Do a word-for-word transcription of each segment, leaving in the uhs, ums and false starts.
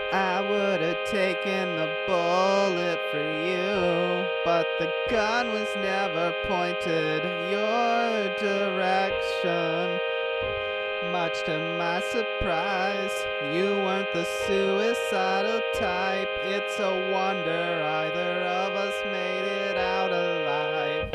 I would have taken the bullet for you, but the gun was never pointed your direction. Much to my surprise, you weren't the suicidal type. It's a wonder either of us made it out alive.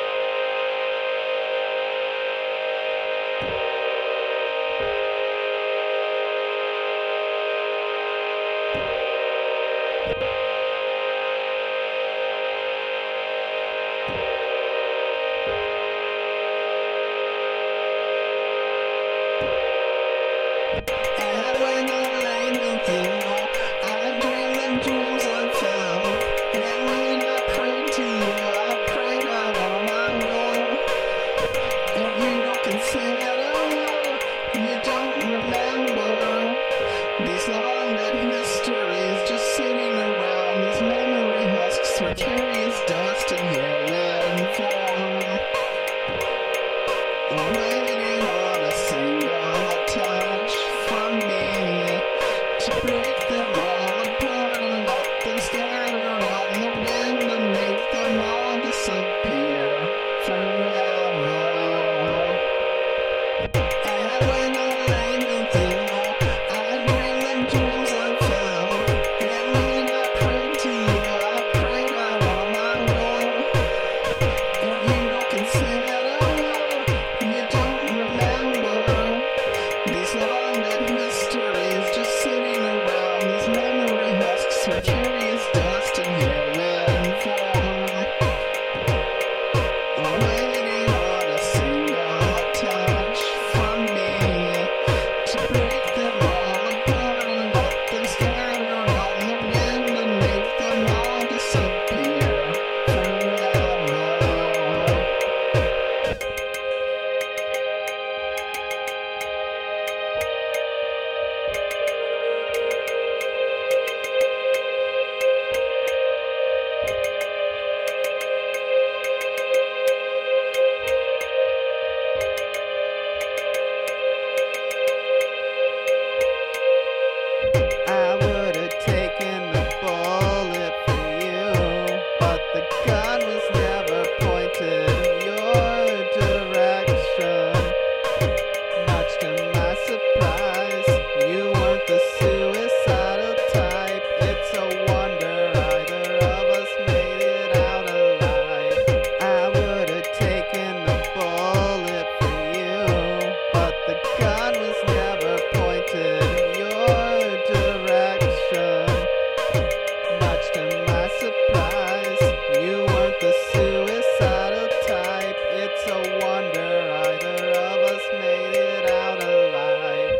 And when I lay with you, I dream the dreams unfulfilled. And when I prayed to you, I prayed out on my will. And you don't consider, you don't remember these long dead mysteries just sitting around. These memory husks were curious dust in human form, waiting on a single touch from me to break them all apart and let them scatter on the wind and make them all disappear forever. And when I lay with you, I dream the dreams unfulfilled. And when I prayed to you, I prayed out all my will. And you don't consider, you don't remember these long dead mysteries just sitting around. These memory husks are curious dust in human form, waiting on a single touch from me to break them all apart and let them scatter on the wind and make them all disappear forever. I would have taken the bullet for you, but the gun was never pointed your direction. Much to my surprise, you weren't the suicidal type. It's a wonder either of us made it out alive. I would have taken the bullet for you, but the gun was never pointed your direction. Much to my surprise, you weren't the suicidal type. It's a wonder either of us made it out alive.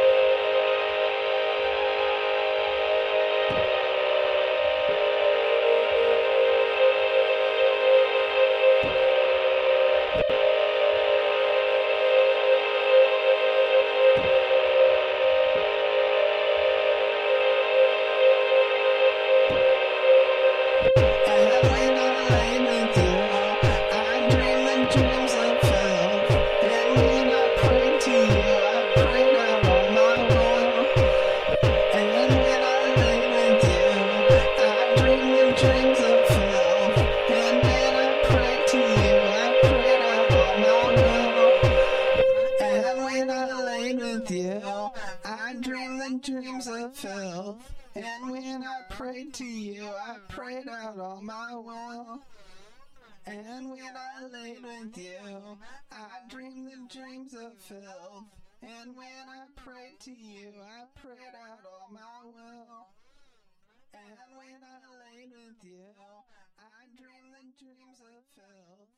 And when I lay with you, I dream the dreams unfulfilled. And when I prayed to you, I prayed out all my will. And when I lay with you, I dream the dreams unfulfilled. And when I prayed to you, I prayed out all my will. And when I laid with you, I dreamed the dreams unfulfilled. And when I prayed to you, I prayed out all my will. And when I laid with you, I dreamed the dreams fulfilled. And when I prayed to you, I prayed out all my will. And when I laid with you, I dreamed the dreams fulfilled.